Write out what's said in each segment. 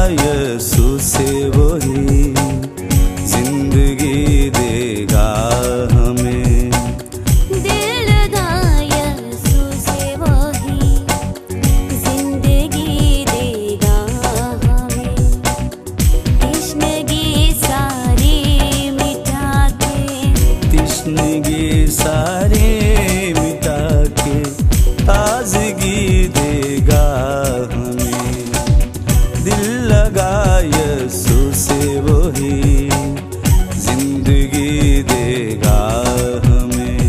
यीशु से वही जिंदगी देगा हमें। दिल लगा यीशु से वही जिंदगी देगा हमें। तृष्णगी सारी मिटा के, तृष्णगी सारे मिटा के ताजगी देगा हमें। दिल लगा यीशु से वही जिंदगी देगा हमें।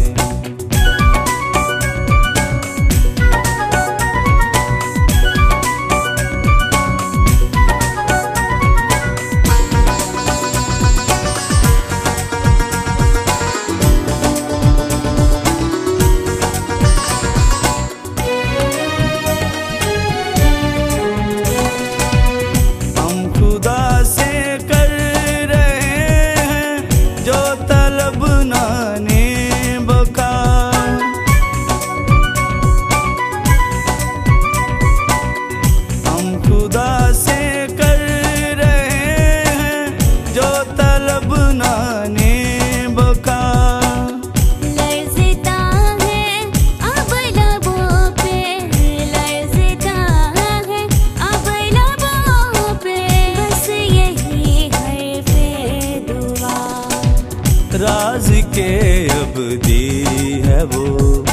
राज के अब दी है वो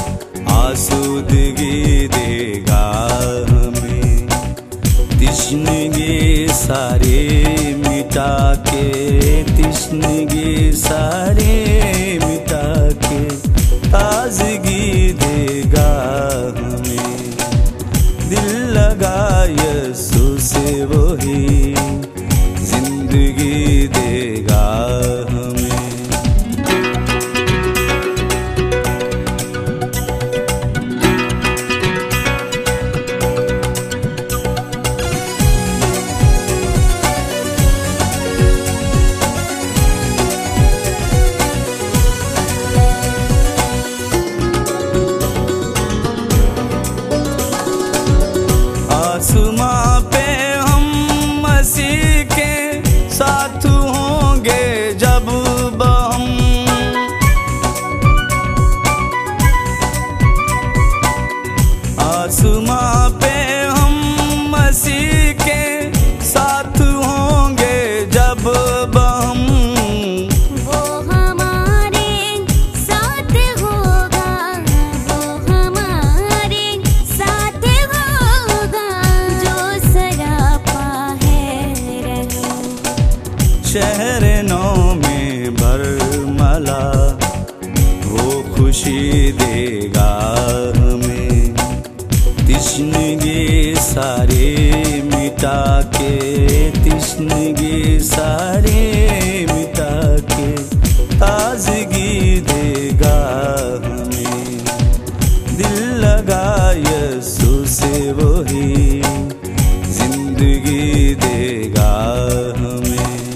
आसूदगी देगा हमें। तृष्णगी सारे मिटा के, तृष्णगी सारे मिटा के ताजगी देगा हमें। दिल लगा यीशु से वही जिंदगी देगा हमें। आसमां पे हम मसीह के साथ होंगे जब हम। आसमां पे हम मसीह के साथ होंगे जब हम। वो हमारे साथ होगा, वो हमारे साथ होगा। जो सरापा है रहम शहर नौ में बरमला वो खुशी देगा हमें। तृष्णगी सारे मिटा के, तृष्णगी सारे मिटा के ताजगी देगा हमें। दिल लगा यीशु से वही जिंदगी देगा हमें।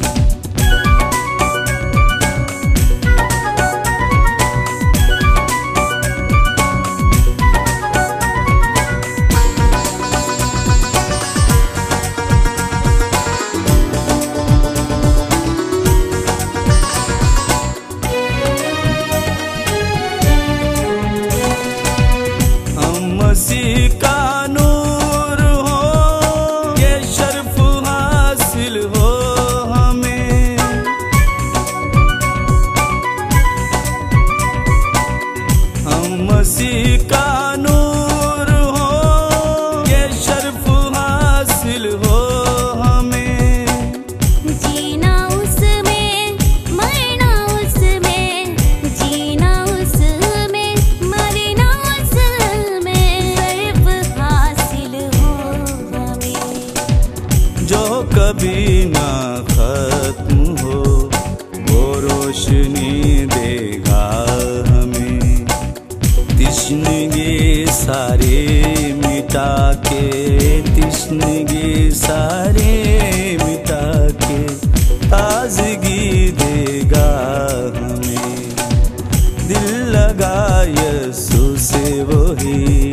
मसीह का नूर हो, ये शर्फ हासिल हो हमें। हम मसीह का नूर हो, ये शर्फ हासिल हो हमें। जीना उसमें, मरना उसमें, जीना उसमें, मरना उसमें, सर्व हासिल हो हमें। जो कभी ना खत्म हो वो रोशनी देगा हमें। तृष्णगी सारे मिटा के, तृष्णगी सारे मिटा के ताजगी देगा हमें। दिल लगा यीशु से वही